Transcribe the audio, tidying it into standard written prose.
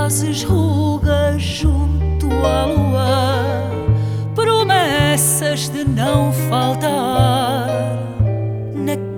fazes rugas junto à lua, promessas de não faltar.